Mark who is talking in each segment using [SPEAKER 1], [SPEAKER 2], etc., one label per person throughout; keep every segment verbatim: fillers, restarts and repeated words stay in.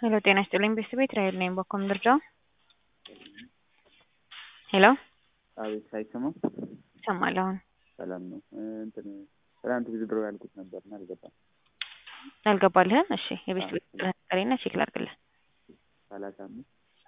[SPEAKER 1] ሄሎ ጤና ይስጥልኝ ቤተሰቤት ራሄል ነኝ በኮምደርጃ ሄሎ
[SPEAKER 2] አቤት ሳይሰማም
[SPEAKER 1] ይሰማል አሁን
[SPEAKER 2] ሰላም ነው እንትን ትናንት ቪዲዮ ያልኩት ነበርና አልገባም
[SPEAKER 1] አልገባልህም እሺ የቤተሰቤት ጠሪና ቼክ ላድርግልህ
[SPEAKER 2] ሰላሳ አምስት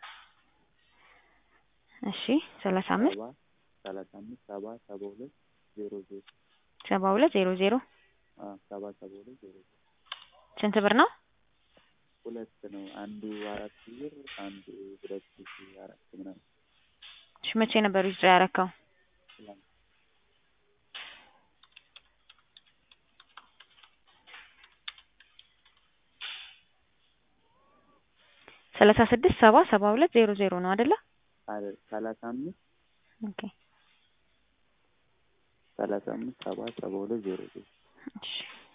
[SPEAKER 1] እሺ ሰላሳ አምስት
[SPEAKER 2] ሰላሳ አምስት ሰባ ሰባ ሁለት ዜሮ ዜሮ
[SPEAKER 1] ሰባ ሁለት ዜሮ ዜሮ
[SPEAKER 2] አዎ ሰባ ሰባ ሁለት ዜሮ ዜሮ
[SPEAKER 1] ስንት ብር ነው
[SPEAKER 2] ሁለት ነው አንዱ አራት ብር አንዱ ሁለት ሺህ አራት ምናምን
[SPEAKER 1] እሺ መቼ ነበር ዊዝድራ ያረከው ሰላሳ ስድስት ሰባ ሰባ ሁለት ዜሮ ዜሮ ነው አይደለ
[SPEAKER 2] አይደል ሰላሳ አምስት
[SPEAKER 1] ኦኬ
[SPEAKER 2] ሰላሳ አምስት ሰባ ሰባ ሁለት ዜሮ ዜሮ
[SPEAKER 1] እሺ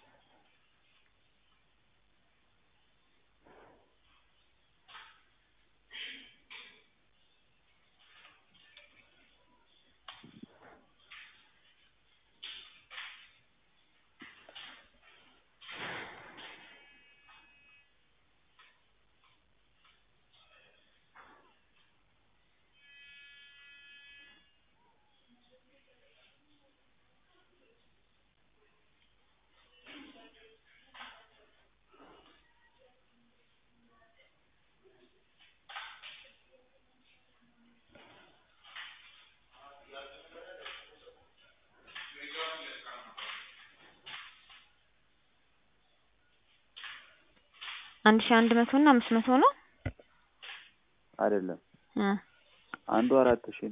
[SPEAKER 1] አንድ ሺህ አንድ መቶ እና አምስት መቶ ነው
[SPEAKER 2] አይደለም
[SPEAKER 1] እ
[SPEAKER 2] አንዱ አራት ሺህ